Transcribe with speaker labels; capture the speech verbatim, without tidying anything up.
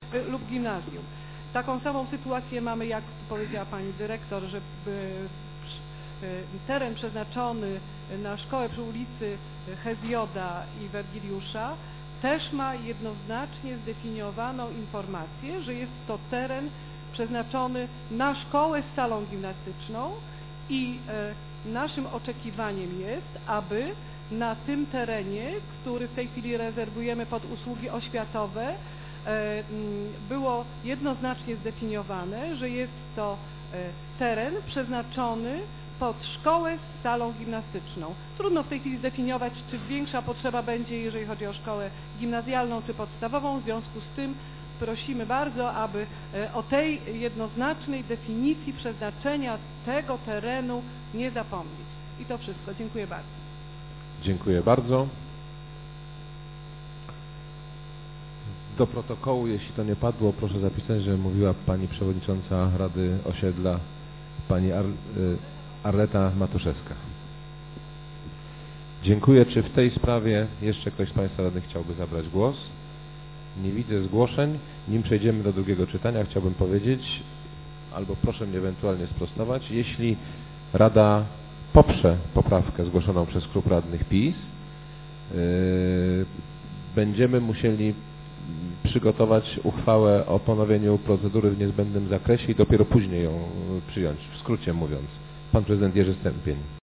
Speaker 1: lub gimnazjum. Taką samą sytuację mamy, jak powiedziała pani dyrektor, że teren przeznaczony na szkołę przy ulicy Hezjoda i Wergiliusza też ma jednoznacznie zdefiniowaną informację, że jest to teren przeznaczony na szkołę z salą gimnastyczną i naszym oczekiwaniem jest, aby na tym terenie, który w tej chwili rezerwujemy pod usługi oświatowe, było jednoznacznie zdefiniowane, że jest to teren przeznaczony pod szkołę z salą gimnastyczną. Trudno w tej chwili zdefiniować, czy większa potrzeba będzie, jeżeli chodzi o szkołę gimnazjalną czy podstawową. W związku z tym prosimy bardzo, aby o tej jednoznacznej definicji przeznaczenia tego terenu nie zapomnieć. I to wszystko. Dziękuję bardzo.
Speaker 2: Dziękuję bardzo. Do protokołu, jeśli to nie padło, proszę zapisać, że mówiła pani przewodnicząca Rady Osiedla, pani Ar Arleta Matuszewska. Dziękuję. Czy w tej sprawie jeszcze ktoś z państwa radnych chciałby zabrać głos? Nie widzę zgłoszeń. Nim przejdziemy do drugiego czytania, chciałbym powiedzieć, albo proszę mnie ewentualnie sprostować, jeśli Rada poprze poprawkę zgłoszoną przez klub radnych PiS, yy, będziemy musieli przygotować uchwałę o ponowieniu procedury w niezbędnym zakresie i dopiero później ją przyjąć, w skrócie mówiąc. Pan prezydent Jerzy Stępień.